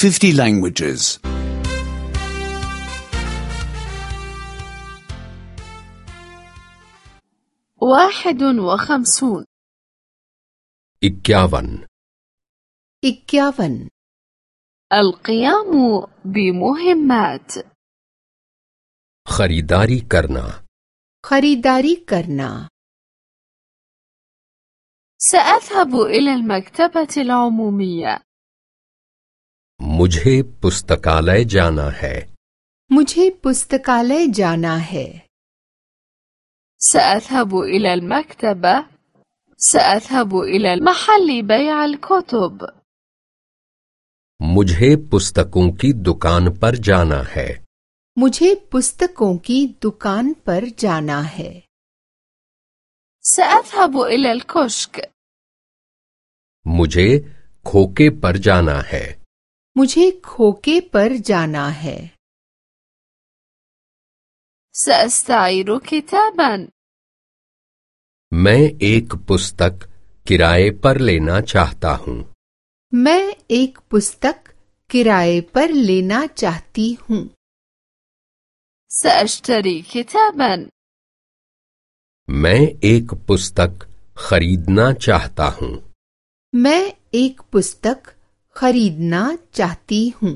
50 languages. 51 51 51 القيام بمهمات खरीदारी करना खरीदारी करना سأذهب إلى المكتبة العمومية मुझे पुस्तकालय जाना है मुझे पुस्तकालय जाना है سأذهب إلى المكتبة سأذهب إلى محل بيع الكتب मुझे पुस्तकों की दुकान पर जाना है मुझे पुस्तकों की दुकान पर जाना है سأذهب إلى الكشك मुझे खोके पर जाना है मुझे खोके पर जाना है سأستعير كتابا मैं एक पुस्तक किराए पर लेना चाहता हूँ मैं एक पुस्तक किराए पर लेना चाहती हूँ سأشتري كتابا मैं एक पुस्तक खरीदना चाहता हूँ मैं एक पुस्तक खरीदना चाहती हूँ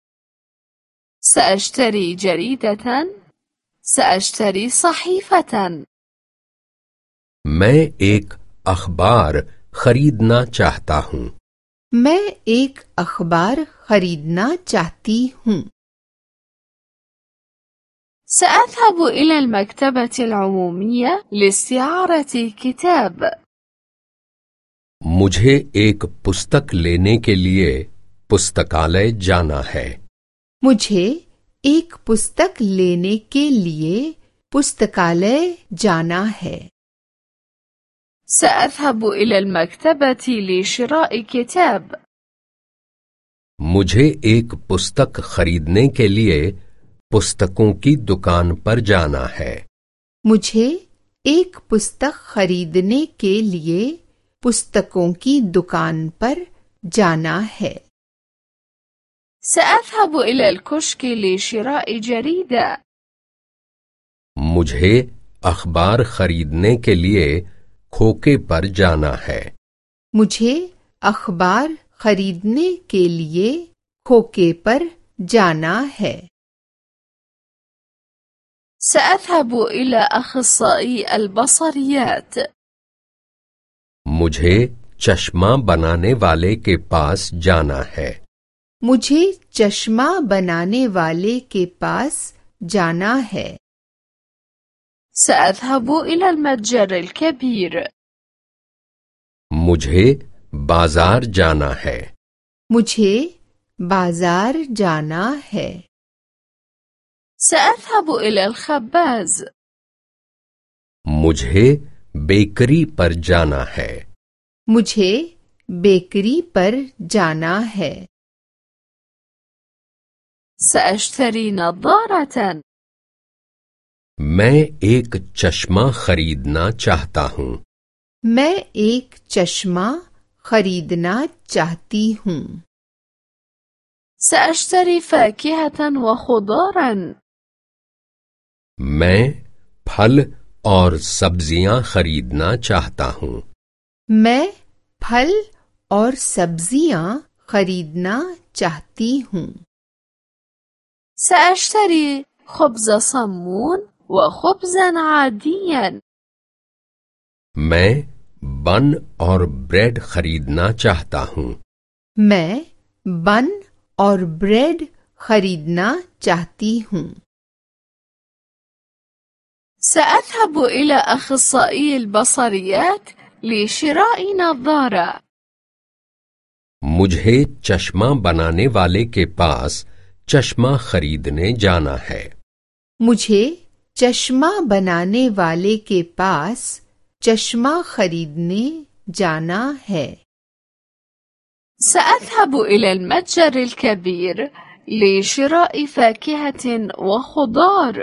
سأشتري جريدة سأشتري صحيفة मैं एक अखबार खरीदना चाहता हूँ मैं एक अखबार खरीदना चाहती हूँ سأذهب إلى المكتبة العمومية لاستعارة كتاب मुझे एक पुस्तक लेने के लिए पुस्तकालय जाना है मुझे एक पुस्तक लेने के लिए पुस्तकालय जाना है سأذهب إلى المكتبة لشراء كتاب मुझे एक पुस्तक खरीदने के लिए पुस्तकों की दुकान पर जाना है मुझे एक पुस्तक खरीदने के लिए पुस्तकों की दुकान पर जाना है سأذهب إلى الكشك لشراء جريدة मुझे अखबार खरीदने के लिए खोके पर जाना है मुझे अखबार खरीदने के लिए खोके पर जाना है سأذهب إلى أخصائي البصريات मुझे चश्मा बनाने वाले के पास जाना है मुझे चश्मा बनाने वाले के पास जाना है سأذهب إلى المتجر الكبير मुझे बाजार जाना है मुझे बाजार जाना है سأذهب إلى الخباز मुझे बेकरी पर जाना है मुझे बेकरी पर जाना है سأشتري نظارة मैं एक चश्मा खरीदना चाहता हूँ मैं एक चश्मा खरीदना चाहती हूँ سأشتري فاكهة وخضارا मैं फल और सब्जियां खरीदना चाहता हूँ मैं फल और सब्जियां खरीदना चाहती हूँ سأشتري خبز صمون وخبزا عاديا मैं बन और ब्रेड खरीदना चाहता हूँ मैं बन और ब्रेड खरीदना चाहती हूँ سأذهب إلى أخصائي البصريات لشراء نظارة मुझे चश्मा बनाने वाले के पास चश्मा खरीदने जाना है मुझे चश्मा बनाने वाले के पास चश्मा खरीदने जाना है سأذهب إلى المتجر الكبير لشراء فاكهة وخضار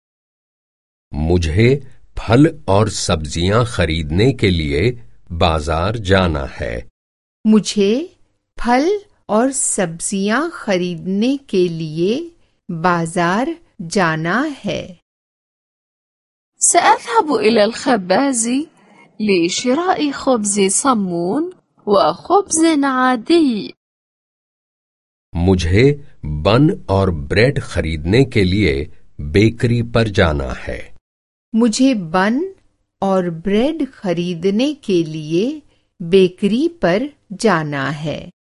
मुझे फल और सब्जियां खरीदने के लिए बाजार जाना है मुझे फल और सब्जियां खरीदने के लिए बाजार जाना है। سأذهب إلى الخباز لشراء خبز صمون وخبز عادي. मुझे बन और ब्रेड खरीदने के लिए बेकरी पर जाना है। मुझे बन और ब्रेड खरीदने के लिए बेकरी पर जाना है।